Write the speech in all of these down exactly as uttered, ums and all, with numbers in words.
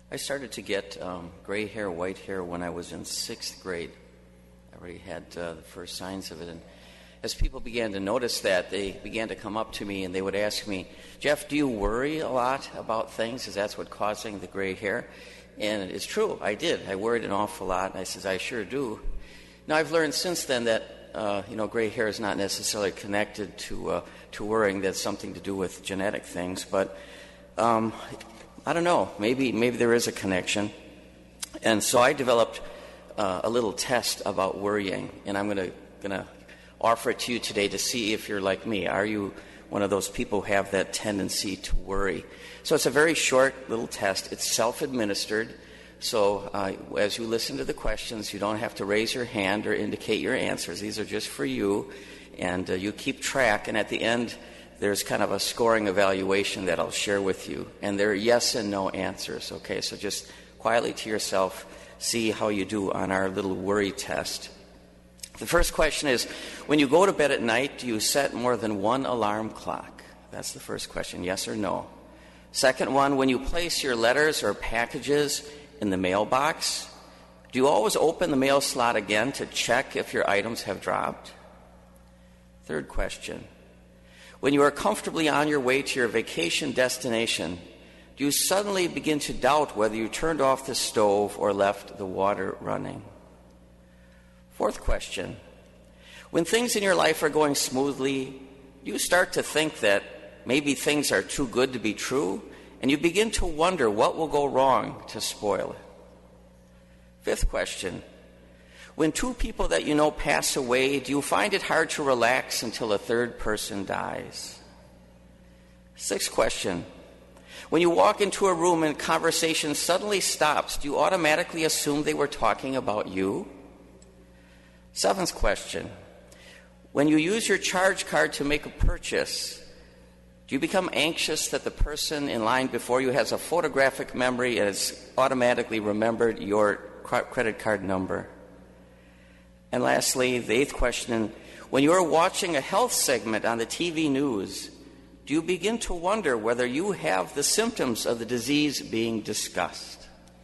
I started to get um, gray hair, white hair when I was in sixth grade. I already had uh, the first signs of it. And as people began to notice that, they began to come up to me and they would ask me, Jeff, do you worry a lot about things? Is that what's causing the gray hair? And it's true, I did. I worried an awful lot. And I said, I sure do. Now, I've learned since then that, uh, you know, gray hair is not necessarily connected to uh, to worrying. That's something to do with genetic things. But um, I don't know. Maybe maybe there is a connection. And so I developed uh, a little test about worrying, and I'm going to going to offer it to you today to see if you're like me. Are you one of those people who have that tendency to worry? So it's a very short little test. It's self-administered. So uh, as you listen to the questions, you don't have to raise your hand or indicate your answers. These are just for you, and uh, you keep track. And at the end, there's kind of a scoring evaluation that I'll share with you. And there are yes and no answers, okay? So just quietly to yourself, see how you do on our little worry test. The first question is, when you go to bed at night, do you set more than one alarm clock? That's the first question, yes or no. Second one, when you place your letters or packages in the mailbox, do you always open the mail slot again to check if your items have dropped? Third question, when you are comfortably on your way to your vacation destination, do you suddenly begin to doubt whether you turned off the stove or left the water running? Fourth question, when things in your life are going smoothly, do you start to think that maybe things are too good to be true, and you begin to wonder what will go wrong to spoil it? Fifth question, when two people that you know pass away, do you find it hard to relax until a third person dies? Sixth question, when you walk into a room and conversation suddenly stops, do you automatically assume they were talking about you? Seventh question, when you use your charge card to make a purchase, do you become anxious that the person in line before you has a photographic memory and has automatically remembered your credit card number? And lastly, the eighth question, when you are watching a health segment on the T V news, do you begin to wonder whether you have the symptoms of the disease being discussed?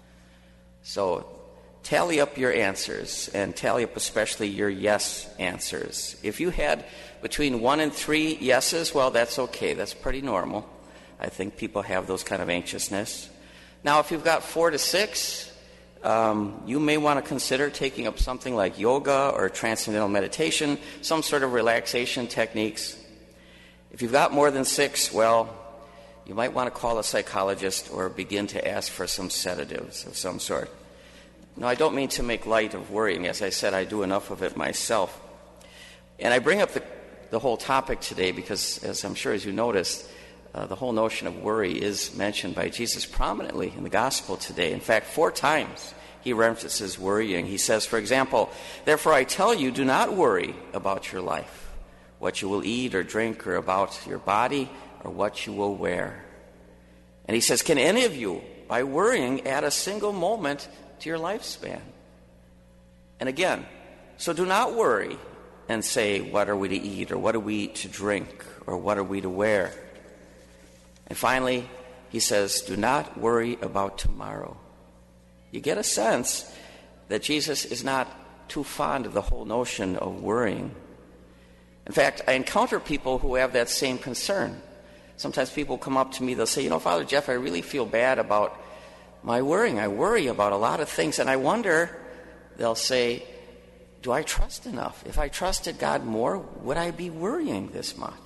So tally up your answers, and tally up especially your yes answers. If you had between one and three yeses, well, that's okay. That's pretty normal. I think people have those kind of anxiousness. Now, if you've got four to six, um, you may want to consider taking up something like yoga or transcendental meditation, some sort of relaxation techniques. If you've got more than six, well, you might want to call a psychologist or begin to ask for some sedatives of some sort. Now, I don't mean to make light of worrying. As I said, I do enough of it myself. And I bring up the, the whole topic today because, as I'm sure as you noticed, uh, the whole notion of worry is mentioned by Jesus prominently in the gospel today. In fact, four times he references worrying. He says, for example, therefore I tell you, do not worry about your life, what you will eat or drink, or about your body, or what you will wear. And he says, can any of you, by worrying, add a single moment to your lifespan? And again, so do not worry and say, what are we to eat, or what are we to drink, or what are we to wear? And finally, he says, do not worry about tomorrow. You get a sense that Jesus is not too fond of the whole notion of worrying. In fact, I encounter people who have that same concern. Sometimes people come up to me, they'll say, you know, Father Jeff, I really feel bad about my worrying. I worry about a lot of things, and I wonder, they'll say, do I trust enough? If I trusted God more, would I be worrying this much?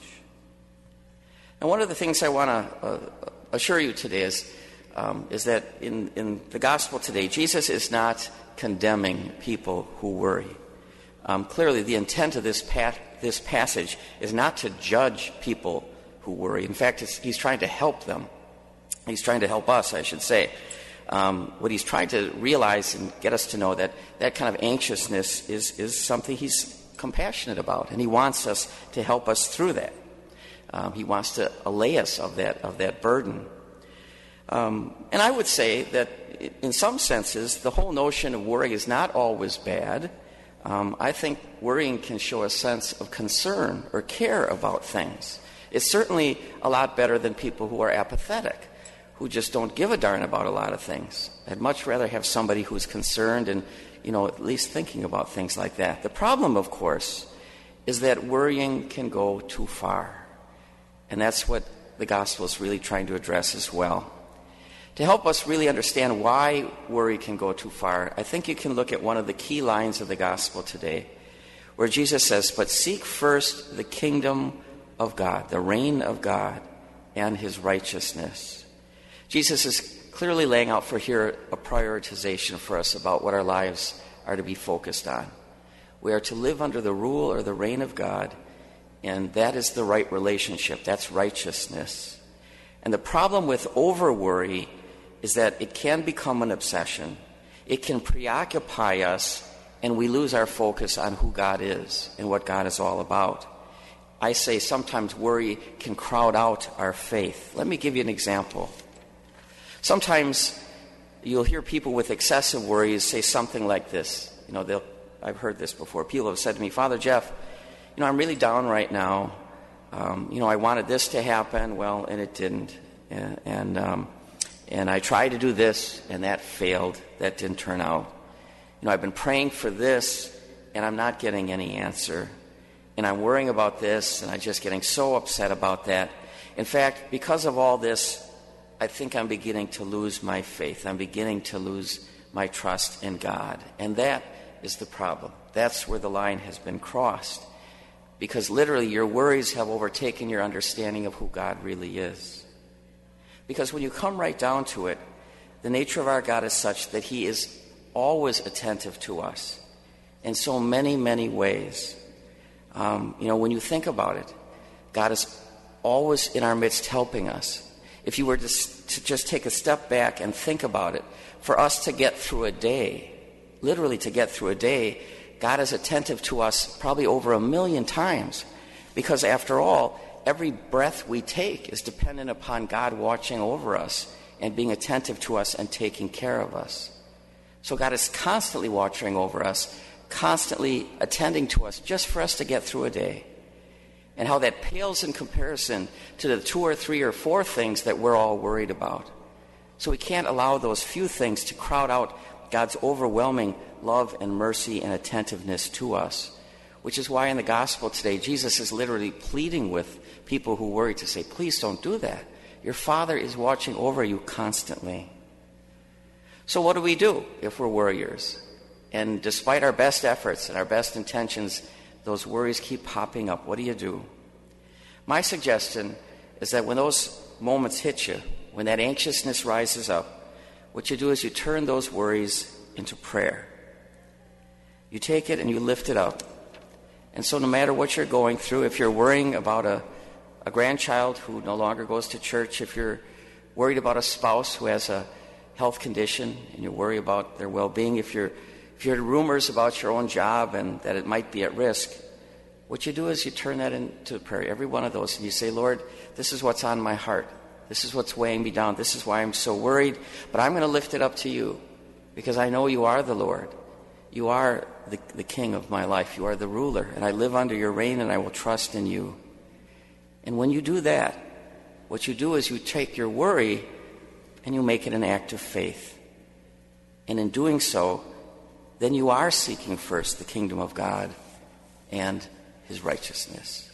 And one of the things I want to uh, assure you today is, um, is that in, in the gospel today, Jesus is not condemning people who worry. Um, clearly, the intent of this, pa- this passage is not to judge people who worry. In fact, it's, he's trying to help them. He's trying to help us, I should say. Um, what he's trying to realize and get us to know that that kind of anxiousness is, is something he's compassionate about, and he wants us to help us through that. Um, he wants to allay us of that of that burden. Um, and I would say that in some senses, the whole notion of worry is not always bad. Um, I think worrying can show a sense of concern or care about things. It's certainly a lot better than people who are apathetic, who just don't give a darn about a lot of things. I'd much rather have somebody who's concerned and, you know, at least thinking about things like that. The problem, of course, is that worrying can go too far. And that's what the gospel is really trying to address as well. To help us really understand why worry can go too far, I think you can look at one of the key lines of the gospel today, where Jesus says, "But seek first the kingdom of God, the reign of God, and his righteousness." Jesus is clearly laying out for here a prioritization for us about what our lives are to be focused on. We are to live under the rule or the reign of God, and that is the right relationship. That's righteousness. And the problem with over-worry is that it can become an obsession. It can preoccupy us, and we lose our focus on who God is and what God is all about. I say sometimes worry can crowd out our faith. Let me give you an example. Sometimes you'll hear people with excessive worries say something like this. You know, they'll, I've heard this before. People have said to me, "Father Jeff, you know, I'm really down right now. Um, you know, I wanted this to happen, well, and it didn't. And, and um, And I tried to do this, and that failed. That didn't turn out. You know, I've been praying for this, and I'm not getting any answer. And I'm worrying about this, and I'm just getting so upset about that. In fact, because of all this, I think I'm beginning to lose my faith. I'm beginning to lose my trust in God. And that is the problem. That's where the line has been crossed. Because literally, your worries have overtaken your understanding of who God really is. Because when you come right down to it, the nature of our God is such that he is always attentive to us in so many, many ways. Um, you know, when you think about it, God is always in our midst helping us. If you were to, to just take a step back and think about it, for us to get through a day, literally to get through a day, God is attentive to us probably over a million times. Because after all, every breath we take is dependent upon God watching over us and being attentive to us and taking care of us. So God is constantly watching over us, constantly attending to us just for us to get through a day. And how that pales in comparison to the two or three or four things that we're all worried about. So we can't allow those few things to crowd out God's overwhelming love and mercy and attentiveness to us. Which is why in the gospel today, Jesus is literally pleading with people who worry to say, please don't do that. Your Father is watching over you constantly. So what do we do if we're worriers? And despite our best efforts and our best intentions, those worries keep popping up. What do you do? My suggestion is that when those moments hit you, when that anxiousness rises up, what you do is you turn those worries into prayer. You take it and you lift it up. And so no matter what you're going through, if you're worrying about a, a grandchild who no longer goes to church, if you're worried about a spouse who has a health condition and you worry about their well-being, if you're if you hear rumors about your own job and that it might be at risk, what you do is you turn that into prayer, every one of those, and you say, Lord, this is what's on my heart. This is what's weighing me down. This is why I'm so worried, but I'm going to lift it up to you because I know you are the Lord. You are the, the king of my life. You are the ruler, and I live under your reign, and I will trust in you. And when you do that, what you do is you take your worry and you make it an act of faith. And in doing so, then you are seeking first the kingdom of God and his righteousness.